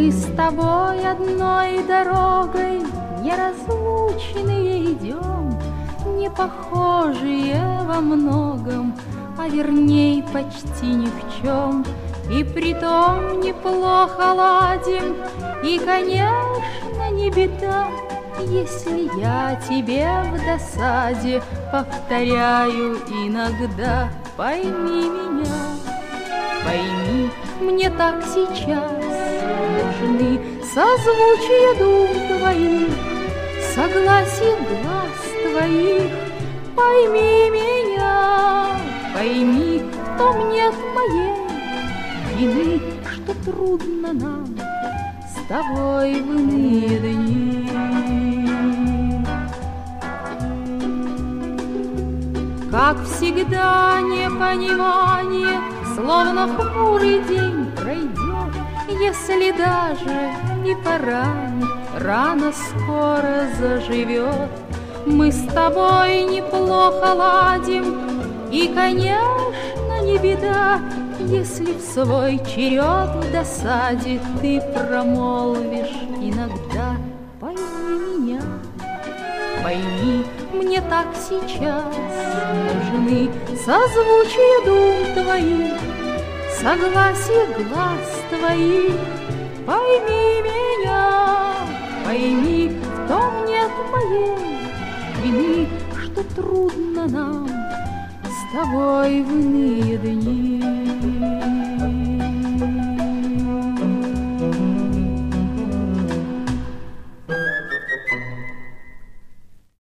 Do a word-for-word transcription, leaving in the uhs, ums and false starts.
Мы с тобой одной дорогой неразлучные идем, не похожие во многом, а верней почти ни в чем. И притом неплохо ладим, и, конечно, не беда, если я тебе в досаде повторяю иногда. Пойми меня, пойми, мне так сейчас нужны созвучие дум твоих, согласие глаз твоих. Пойми меня, пойми, в том нет моей вины, что трудно нам с тобой в иные дни. Как всегда непонимание, словно хмурый день пройдет, если даже и поранит, рана скоро заживет. Мы с тобой неплохо ладим, и, конечно, не беда, если в свой черед в досаде ты промолвишь иногда. Пойми меня, пойми, мне так сейчас нужны созвучие дум твоих, согласие глаз твоих. Пойми меня, пойми, в том нет моей вины, что трудно нам с тобой в иные дни.